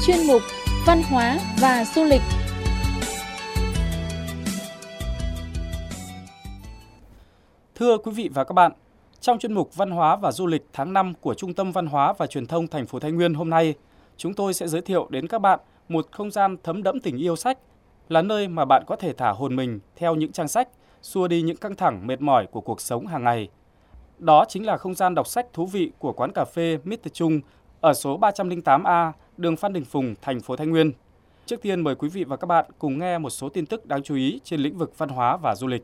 chuyên mục Văn hóa và du lịch. Thưa quý vị và các bạn, trong chuyên mục Văn hóa và du lịch tháng 5 của Trung tâm Văn hóa và Truyền thông thành phố Thái Nguyên hôm nay, chúng tôi sẽ giới thiệu đến các bạn một không gian thấm đẫm tình yêu sách, là nơi mà bạn có thể thả hồn mình theo những trang sách, xua đi những căng thẳng mệt mỏi của cuộc sống hàng ngày. Đó chính là không gian đọc sách thú vị của quán cà phê Mr. Trung ở số 308A, đường Phan Đình Phùng, thành phố Thái Nguyên. Trước tiên mời quý vị và các bạn cùng nghe một số tin tức đáng chú ý trên lĩnh vực văn hóa và du lịch.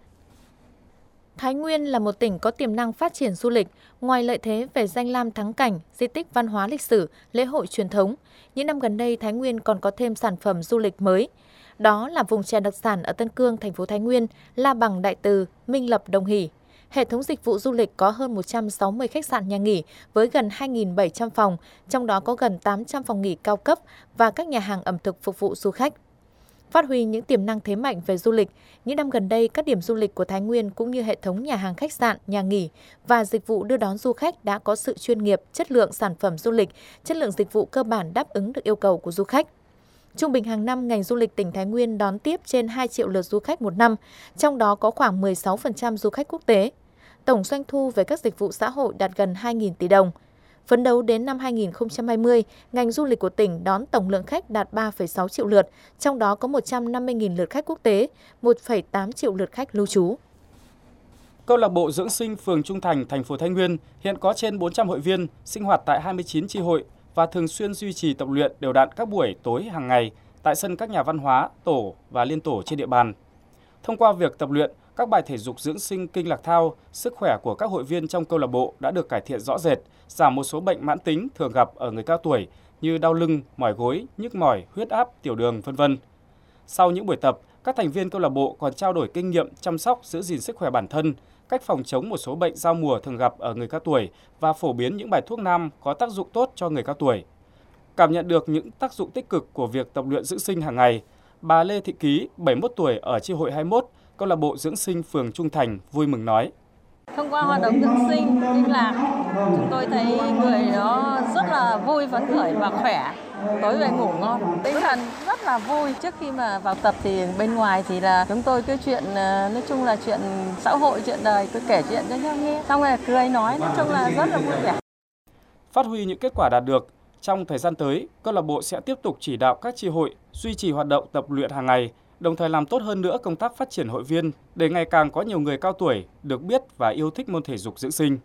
Thái Nguyên là một tỉnh có tiềm năng phát triển du lịch. Ngoài lợi thế về danh lam thắng cảnh, di tích văn hóa lịch sử, lễ hội truyền thống, những năm gần đây Thái Nguyên còn có thêm sản phẩm du lịch mới. Đó là vùng chè đặc sản ở Tân Cương, thành phố Thái Nguyên, La Bằng, Đại Từ, Minh Lập, Đồng Hỷ. Hệ thống dịch vụ du lịch có hơn 160 khách sạn nhà nghỉ với gần 2.700 phòng, trong đó có gần 800 phòng nghỉ cao cấp và các nhà hàng ẩm thực phục vụ du khách. Phát huy những tiềm năng thế mạnh về du lịch, những năm gần đây các điểm du lịch của Thái Nguyên cũng như hệ thống nhà hàng khách sạn, nhà nghỉ và dịch vụ đưa đón du khách đã có sự chuyên nghiệp, chất lượng sản phẩm du lịch, chất lượng dịch vụ cơ bản đáp ứng được yêu cầu của du khách. Trung bình hàng năm, ngành du lịch tỉnh Thái Nguyên đón tiếp trên 2 triệu lượt du khách một năm, trong đó có khoảng 16% du khách quốc tế. Tổng doanh thu về các dịch vụ xã hội đạt gần 2.000 tỷ đồng. Phấn đấu đến năm 2020, ngành du lịch của tỉnh đón tổng lượng khách đạt 3,6 triệu lượt, trong đó có 150.000 lượt khách quốc tế, 1,8 triệu lượt khách lưu trú. Câu lạc bộ dưỡng sinh phường Trung Thành, thành phố Thái Nguyên hiện có trên 400 hội viên sinh hoạt tại 29 chi hội và thường xuyên duy trì tập luyện đều đặn các buổi tối hàng ngày tại sân các nhà văn hóa, tổ và liên tổ trên địa bàn. Thông qua việc tập luyện, các bài thể dục dưỡng sinh kinh lạc thao, sức khỏe của các hội viên trong câu lạc bộ đã được cải thiện rõ rệt, giảm một số bệnh mãn tính thường gặp ở người cao tuổi như đau lưng, mỏi gối, nhức mỏi, huyết áp, tiểu đường, v.v. Sau những buổi tập, các thành viên câu lạc bộ còn trao đổi kinh nghiệm chăm sóc giữ gìn sức khỏe bản thân, cách phòng chống một số bệnh giao mùa thường gặp ở người cao tuổi và phổ biến những bài thuốc nam có tác dụng tốt cho người cao tuổi. Cảm nhận được những tác dụng tích cực của việc tập luyện dưỡng sinh hàng ngày, bà Lê Thị Ký, 71 tuổi ở chi hội 21, câu lạc bộ dưỡng sinh phường Trung Thành vui mừng nói: Thông qua hoạt động dưỡng sinh kinh lạc, chúng tôi thấy người nó rất là vui, phấn khởi và khỏe. Tối về ngủ ngon, tinh thần rất là vui. Trước khi mà vào tập thì bên ngoài thì là chúng tôi cứ chuyện, nói chung là chuyện xã hội, chuyện đời, cứ kể chuyện cho nhau nghe. Xong rồi cười nói chung là rất là vui vẻ. Phát huy những kết quả đạt được, trong thời gian tới, câu lạc bộ sẽ tiếp tục chỉ đạo các chi hội duy trì hoạt động tập luyện hàng ngày, đồng thời làm tốt hơn nữa công tác phát triển hội viên để ngày càng có nhiều người cao tuổi được biết và yêu thích môn thể dục dưỡng sinh.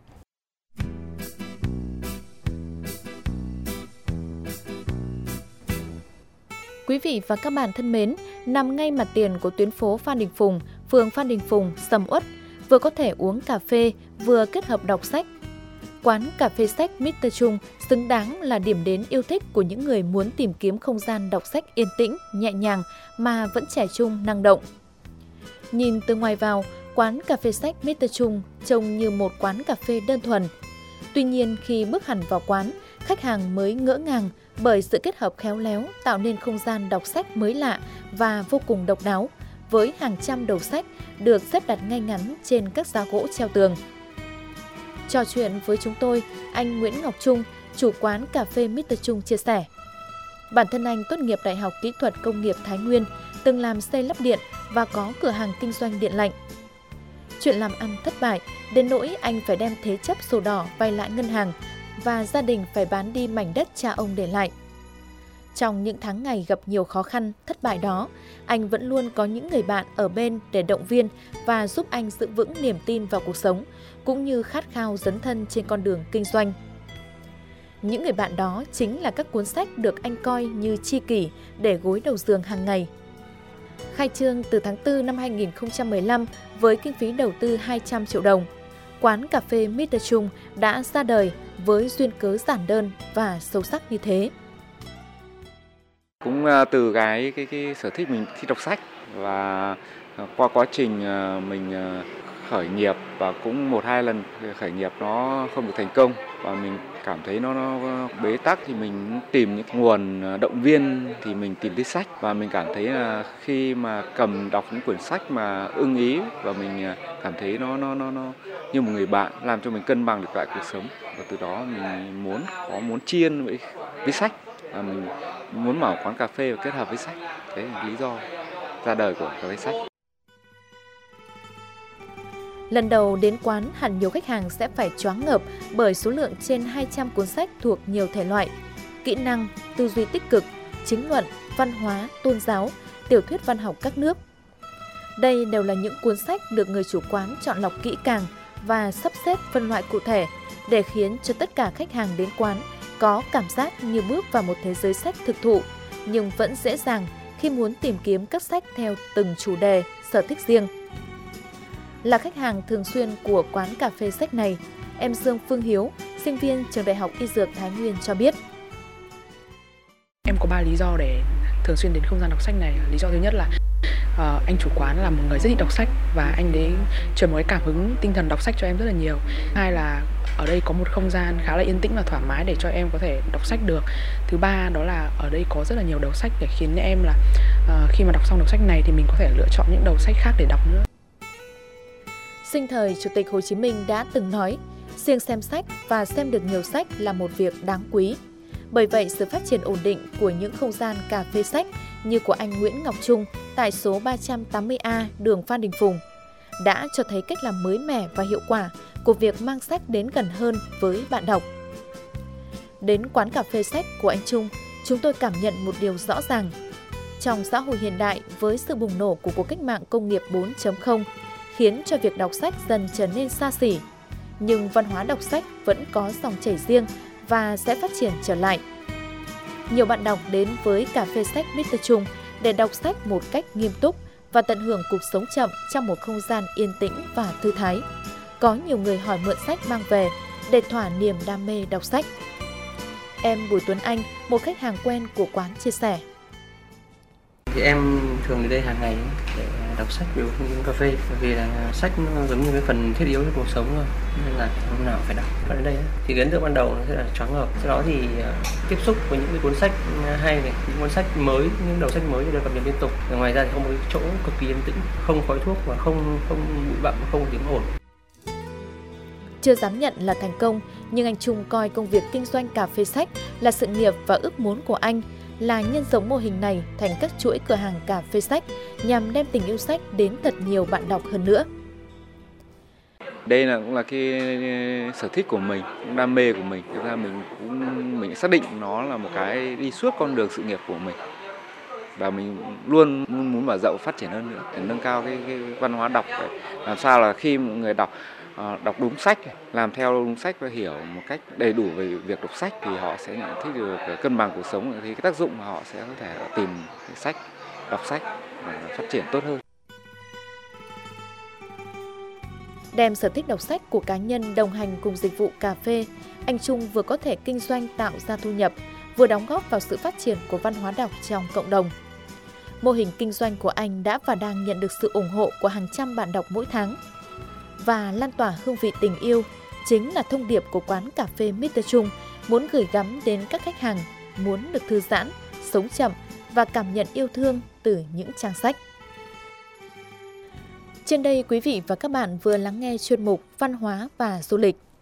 Quý vị và các bạn thân mến, nằm ngay mặt tiền của tuyến phố Phan Đình Phùng, phường Phan Đình Phùng, sầm uất, vừa có thể uống cà phê, vừa kết hợp đọc sách. Quán cà phê sách Mr. Trung xứng đáng là điểm đến yêu thích của những người muốn tìm kiếm không gian đọc sách yên tĩnh, nhẹ nhàng mà vẫn trẻ trung, năng động. Nhìn từ ngoài vào, quán cà phê sách Mr. Trung trông như một quán cà phê đơn thuần. Tuy nhiên khi bước hẳn vào quán, khách hàng mới ngỡ ngàng bởi sự kết hợp khéo léo tạo nên không gian đọc sách mới lạ và vô cùng độc đáo, với hàng trăm đầu sách được xếp đặt ngay ngắn trên các giá gỗ treo tường. Trò chuyện với chúng tôi, anh Nguyễn Ngọc Trung, chủ quán cà phê Mr. Trung chia sẻ: bản thân anh tốt nghiệp Đại học Kỹ thuật Công nghiệp Thái Nguyên, từng làm xây lắp điện và có cửa hàng kinh doanh điện lạnh. Chuyện làm ăn thất bại, đến nỗi anh phải đem thế chấp sổ đỏ vay lại ngân hàng và gia đình phải bán đi mảnh đất cha ông để lại. Trong những tháng ngày gặp nhiều khó khăn, thất bại đó, anh vẫn luôn có những người bạn ở bên để động viên và giúp anh giữ vững niềm tin vào cuộc sống, cũng như khát khao dấn thân trên con đường kinh doanh. Những người bạn đó chính là các cuốn sách được anh coi như tri kỷ để gối đầu giường hàng ngày. Khai trương từ tháng 4 năm 2015 với kinh phí đầu tư 200 triệu đồng, quán cà phê Mr. Trung đã ra đời với duyên cớ giản đơn và sâu sắc như thế. Cũng từ cái sở thích mình thích đọc sách, và qua quá trình mình khởi nghiệp và cũng 1-2 lần khởi nghiệp nó không được thành công và mình cảm thấy nó bế tắc, thì mình tìm những nguồn động viên thì mình tìm thấy sách, và mình cảm thấy là khi mà cầm đọc những quyển sách mà ưng ý và mình cảm thấy nó như một người bạn làm cho mình cân bằng được lại cuộc sống, và từ đó mình muốn tri ân với sách, và mình muốn mở quán cà phê và kết hợp với sách. Đấy là lý do ra đời của cà phê sách. Lần đầu đến quán, hẳn nhiều khách hàng sẽ phải choáng ngợp bởi số lượng trên 200 cuốn sách thuộc nhiều thể loại: kỹ năng, tư duy tích cực, chính luận, văn hóa, tôn giáo, tiểu thuyết văn học các nước. Đây đều là những cuốn sách được người chủ quán chọn lọc kỹ càng và sắp xếp phân loại cụ thể để khiến cho tất cả khách hàng đến quán có cảm giác như bước vào một thế giới sách thực thụ, nhưng vẫn dễ dàng khi muốn tìm kiếm các sách theo từng chủ đề, sở thích riêng. Là khách hàng thường xuyên của quán cà phê sách này, em Dương Phương Hiếu, sinh viên trường Đại học Y Dược Thái Nguyên cho biết. Em có 3 lý do để thường xuyên đến không gian đọc sách này. Lý do thứ nhất là anh chủ quán là một người rất thích đọc sách và anh đấy truyền một cái cảm hứng tinh thần đọc sách cho em rất là nhiều. Hai là ở đây có một không gian khá là yên tĩnh và thoải mái để cho em có thể đọc sách được. Thứ ba đó là ở đây có rất là nhiều đầu sách để khiến em là khi mà đọc xong đầu sách này thì mình có thể lựa chọn những đầu sách khác để đọc nữa. Sinh thời, Chủ tịch Hồ Chí Minh đã từng nói, riêng xem sách và xem được nhiều sách là một việc đáng quý. Bởi vậy, sự phát triển ổn định của những không gian cà phê sách như của anh Nguyễn Ngọc Trung tại số 380A đường Phan Đình Phùng đã cho thấy cách làm mới mẻ và hiệu quả của việc mang sách đến gần hơn với bạn đọc. Đến quán cà phê sách của anh Trung, chúng tôi cảm nhận một điều rõ ràng. Trong xã hội hiện đại với sự bùng nổ của cuộc cách mạng công nghiệp 4.0 khiến cho việc đọc sách dần trở nên xa xỉ, nhưng văn hóa đọc sách vẫn có dòng chảy riêng và sẽ phát triển trở lại. Nhiều bạn đọc đến với cà phê sách Mr. Trung để đọc sách một cách nghiêm túc và tận hưởng cuộc sống chậm trong một không gian yên tĩnh và thư thái. Có nhiều người hỏi mượn sách mang về để thỏa niềm đam mê đọc sách. Em Bùi Tuấn Anh, một khách hàng quen của quán chia sẻ. Thì em thường đến đây hàng ngày để đọc sách, đều không uống cà phê, bởi vì là sách nó giống như cái phần thiết yếu trong cuộc sống thôi, nên là hôm nào phải đọc. Và đến đây thì ấn tượng ban đầu nó sẽ là choáng ngợp, sau đó thì tiếp xúc với những cái cuốn sách hay này, những cuốn sách mới, những đầu sách mới được cập nhật liên tục. Và ngoài ra thì không có cái chỗ cực kỳ yên tĩnh, không khói thuốc và không bụi bặm, không tiếng ồn. Chưa dám nhận là thành công, nhưng anh Trung coi công việc kinh doanh cà phê sách là sự nghiệp và ước muốn của anh là nhân rộng mô hình này thành các chuỗi cửa hàng cà phê sách nhằm đem tình yêu sách đến thật nhiều bạn đọc hơn nữa. Đây cũng là cái sở thích của mình, cũng đam mê của mình. Thực ra mình xác định nó là một cái đi suốt con đường sự nghiệp của mình. Và mình luôn muốn mở rộng phát triển hơn nữa để nâng cao cái văn hóa đọc, để làm sao là khi mọi người đọc đúng sách, làm theo đúng sách và hiểu một cách đầy đủ về việc đọc sách thì họ sẽ nhận thức được cân bằng cuộc sống, thì cái tác dụng mà họ sẽ có thể tìm sách, đọc sách để phát triển tốt hơn. Đem sở thích đọc sách của cá nhân đồng hành cùng dịch vụ cà phê, anh Trung vừa có thể kinh doanh tạo ra thu nhập, vừa đóng góp vào sự phát triển của văn hóa đọc trong cộng đồng. Mô hình kinh doanh của anh đã và đang nhận được sự ủng hộ của hàng trăm bạn đọc mỗi tháng. Và lan tỏa hương vị tình yêu chính là thông điệp của quán cà phê Mr. Trung muốn gửi gắm đến các khách hàng muốn được thư giãn, sống chậm và cảm nhận yêu thương từ những trang sách. Trên đây, quý vị và các bạn vừa lắng nghe chuyên mục Văn hóa và Du lịch.